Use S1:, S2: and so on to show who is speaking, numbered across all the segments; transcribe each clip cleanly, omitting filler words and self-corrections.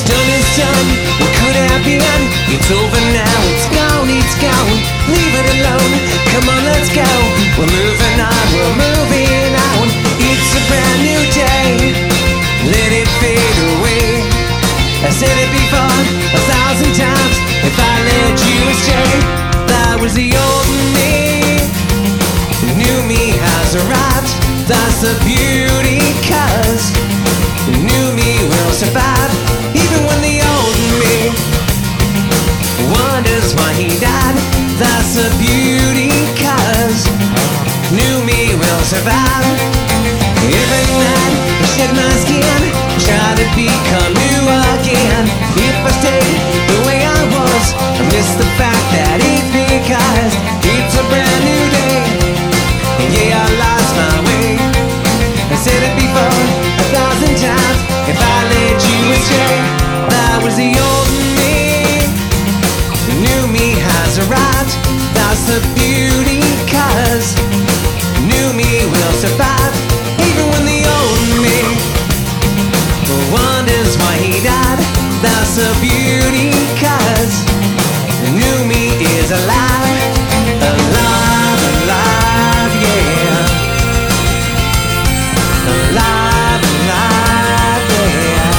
S1: Done is done, what could have been? It's over now, it's gone, it's gone. Leave it alone, come on, let's go. We're moving on, we're moving on. It's a brand new day, let it fade away. I said it before 1,000 times. If I let you stay, that was the old me. The new me has arrived. That's the beauty, 'cause the new me will survive. Even when the old me wonders why he died. That's the beauty, 'cause new me will survive. Every night I shed my skin, try to become new again. If I stay the way I was, I miss the fact that it's because it's a brand new day. And yeah, I lost my way. I said it before 1,000 times. If I let you stay, that was the old me. The new me has arrived. That's the beauty, 'cause new me will survive. Even when the old me wonders why he died. That's the beauty, 'cause the new me is alive. Alive, alive, yeah. Alive, alive, yeah.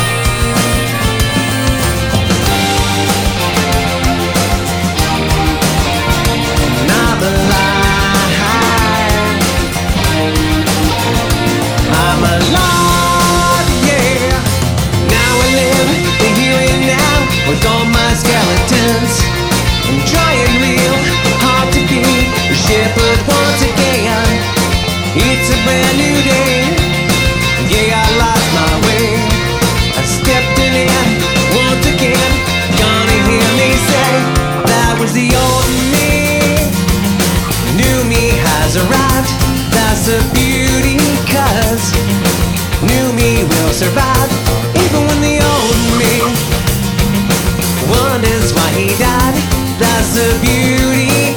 S1: And I'm alive. I'm alive, yeah. Now I live the here and now with all my skeletons. I'm trying real hard to be a shepherd once again. It's a brand new day. Yeah, I lost my way. I stepped in once again. Gonna hear me say that was the old me. New me has arrived. That's the beauty, 'cause new me will survive. Even when the old me wonders why he died. That's the beauty.